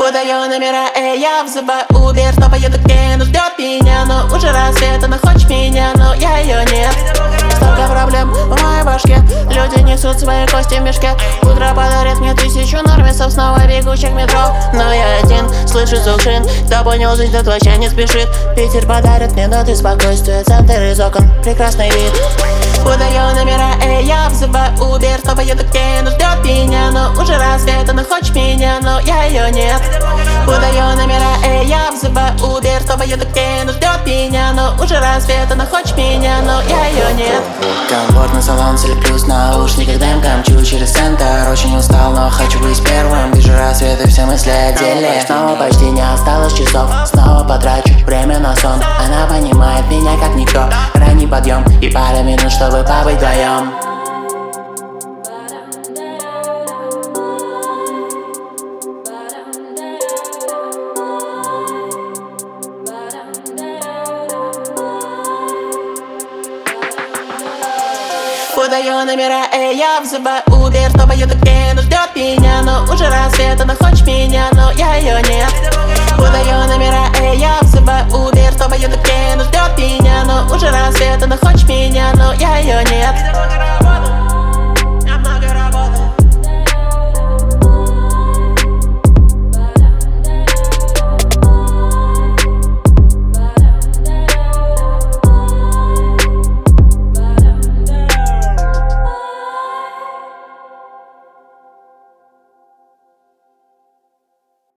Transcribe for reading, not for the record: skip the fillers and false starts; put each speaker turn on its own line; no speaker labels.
Выдаю номера, я вызываю Uber. Снова еду к ней, но ждет меня. Но уже рассвет, она хочет меня, но я ее нет. Столько проблем в моей башке. Люди несут свои кости в мешке. Утро подарит мне 1000 нормисов. Снова бегущих в метро. Но я один, слышу звук шин. Кто понял, жизнь тут вообще не спешит. Питер подарит мне ноты спокойствия. Центр из окон, прекрасный вид. Выдаю номера, я вызываю Uber. Снова еду к ней, но ждет меня. Но уже рассвет, она хочет меня, но я ее нет. Выдаю номера, я вызываю Uber. Снова еду к ней, но ждет меня. Но уже рассвет, она хочет меня, но я ее нет.
Комфортный салон, плюс наушниках дымка. Мчу через центр, очень устал, но хочу быть первым. Вижу рассвет и все мысли о деле. Снова почти не осталось часов. Снова потрачу время на сон. Она понимает меня как никто. Ранний подъем и пара минут, чтобы побыть вдвоем.
Выдаю номера, я вызываю Uber. Снова еду к ней, но ждет меня. Но уже рассвет, она хочет меня, но я ее нет. Выдаю номера, я вызываю Uber. Снова еду к ней, но ждет меня. Но уже рассвет, она хочет меня, но я ее нет.